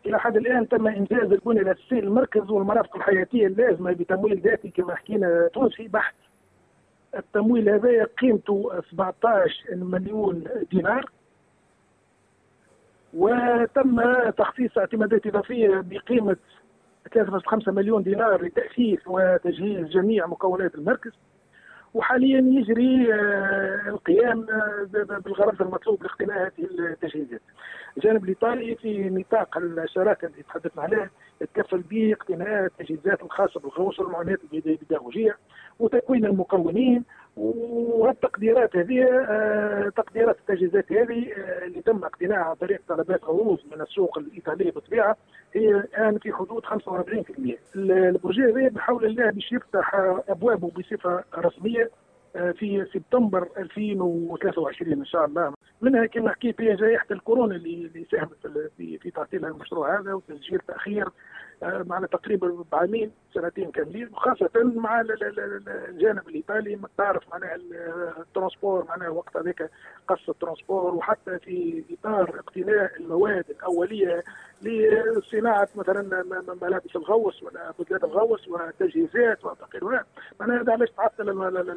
الى حد الان تم انجاز البنيه الاساسيه للمركز والمرافق الحياتيه اللازمه بتمويل ذاتي كما حكينا تونسي بحت. التمويل هذا قيمته 17 مليون دينار، وتم تخصيص اعتمادات اضافيه بقيمه 3.5 مليون دينار لتاسيس وتجهيز جميع مكونات المركز. وحاليا يجري القيام بالغرض المطلوب لاقتناء هذه التجهيزات. الجانب الايطالي في نطاق الشراكه اللي تحدثنا عليها يتكفل باقتناء التجهيزات الخاصه بالغوص والمعونات البيداغوجيه وتكوين المكونين. والتقديرات هذه تقديرات التجهيزات هذه اللي تم اقتناعها عن طريق طلبات عروض من السوق الايطاليه بالطبيعه هي الان في حدود 45%. البروجي هذا بحول الله باش يفتح ابوابه بصفه رسميه في سبتمبر 2023 ان شاء الله. منها كما حكيت هي جائحه الكورونا اللي ساهمت في تعطيل المشروع هذا وتسجيل تاخير معنا تقريبا بعامين سنتين كاملين، وخاصه مع الجانب الايطالي تعرف معناها الترانسبور معناها وقت هذاك قص الترانسبور، وحتى في اطار اقتناء المواد الاوليه لصناعه مثلا ملابس الغوص ولا بدلات الغوص وتجهيزات وغيرها. معناها هذا علاش تعطل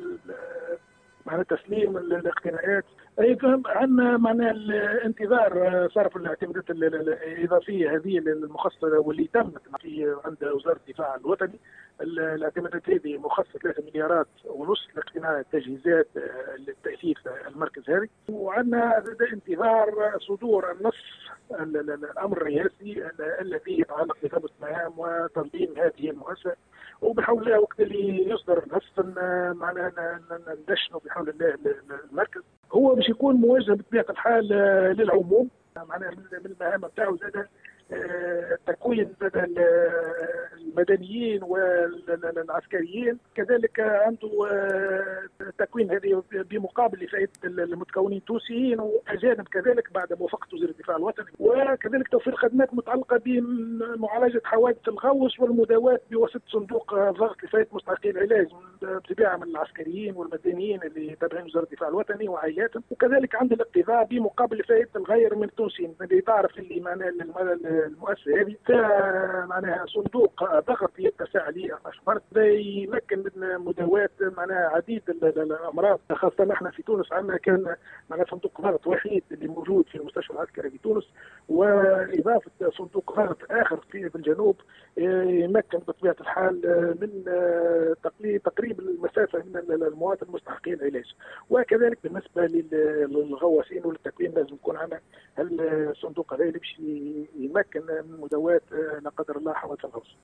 معناها تسليم الاقتناءات. ايضا عندنا معناها الانتظار صرف الاعتمادات الاضافيه هذه المخصصه واللي تمت في عند وزاره الدفاع الوطني. الاعتمادات هذه مخصصه 3 مليارات ونص لاقتناء التجهيزات لتاسيس المركز هذه. وعندنا انتظار صدور النص الامر الرئاسي الذي يتعلق بضبط مهام وتنظيم هذه المؤسسه. وبحول الله وقت اللي يصدر النص معناها ندشنوا بحول الله المركز. هو باش يكون موجه بطبيعه الحال للعموم، معناها من المهام بتاعه زاد تكوين المدنيين والعسكريين، كذلك عنده تكوين هذه بمقابل لفائده المتكونين التونسيين واجانب كذلك بعد موافقه وزير الدفاع الوطني، وكذلك توفير خدمات متعلقه بمعالجه حوادث الغوص والمداواه بواسطه صندوق ضغط لفائده مستحقي العلاج بطبيعه من العسكريين والمدنيين اللي تابعين وزاره الدفاع الوطني وعائلاتهم. وكذلك عند الاقتضاء بمقابل لفائده الغير من التونسيين اللي تعرف اللي معناها المؤسسه هذه معناها صندوق ضغط يتسع عليه فرد يمكن من مداواة معناها عديد الامراض. خاصه نحن في تونس عندنا كان معناها صندوق ضغط وحيد اللي موجود في المستشفى العسكري في تونس، واضافه صندوق ضغط اخر في الجنوب يمكن بطبيعه الحال من تقريب المسافه من المواطن المستحقين العلاج. وكذلك بالنسبه للغواصين والتكوين لازم يكون عندنا الصندوق هذا اللي باش يمكن من مداواة لا قدر الله حوادث الغوص.